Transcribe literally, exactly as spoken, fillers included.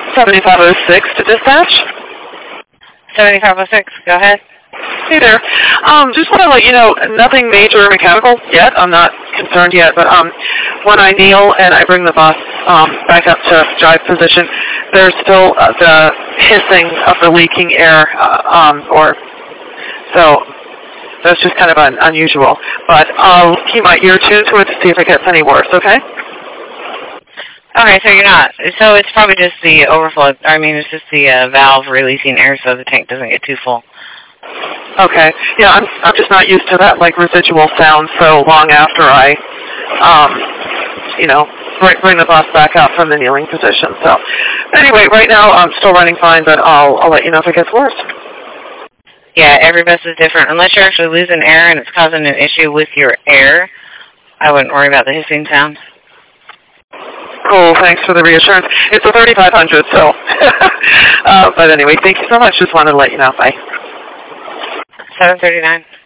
seventy-five oh six to dispatch. seventy-five oh six, go ahead. Hey there. Um, just want to let you know, nothing major mechanical yet. I'm not concerned yet, but um, when I kneel and I bring the bus um, back up to drive position, there's still uh, the hissing of the leaking air, uh, um, or so that's just kind of un unusual. But I'll keep my ear tuned to it to see if it gets any worse, okay? Okay, so you're not. So it's probably just the overflow. I mean, it's just the uh, valve releasing air so the tank doesn't get too full. Okay. Yeah, I'm I'm just not used to that like residual sound so long after I, um, you know, bring, bring the bus back out from the kneeling position. So, anyway, right now I'm still running fine, but I'll I'll let you know if it gets worse. Yeah, every bus is different. Unless you're actually losing air and it's causing an issue with your air, I wouldn't worry about the hissing sound. Cool. Thanks for the reassurance. It's a thirty-five hundred, so. uh, but anyway, thank you so much. Just wanted to let you know. Bye. seven thirty-nine.